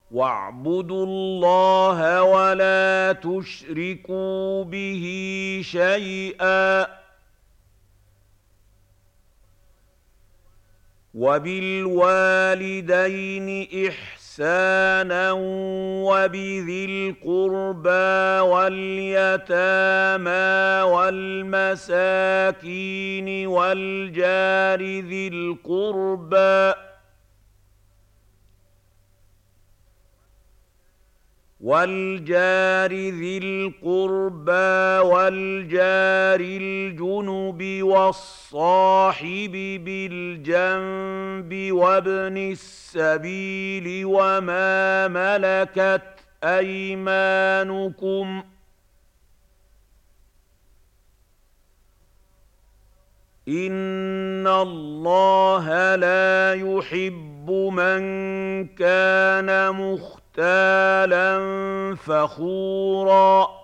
وَاعْبُدُوا اللَّهَ وَلَا تُشْرِكُوا بِهِ شَيْئًا ۖ وَبِالْوَالِدَيْنِ إِحْسَانًا وَبِذِي الْقُرْبَىٰ وَالْيَتَامَىٰ وَالْمَسَاكِينِ وَالْجَارِ ذِي الْقُرْبَىٰ وَالْجَارِ الْجُنُبِ وَالصَّاحِبِ بِالْجَنبِ وَابْنِ السَّبِيلِ وَمَا مَلَكَتْ أَيْمَانُكُمْ ۗ إِنَّ اللَّهَ لَا يُحِبُّ مَن كَانَ مُخْتَالًا فَخُورًا.